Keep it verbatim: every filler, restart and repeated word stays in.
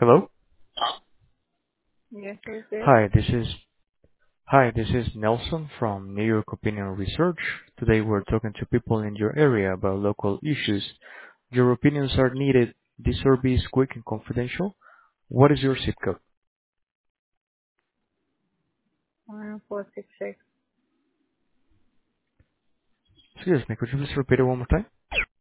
Hello? Yes, who's this? Hi, this is Hi, this is Nelson from New York Opinion Research. Today we're talking to people in your area about local issues. Your opinions are needed. This survey is quick and confidential. What is your zip code? One four six six. Excuse me, could you please repeat it one more time?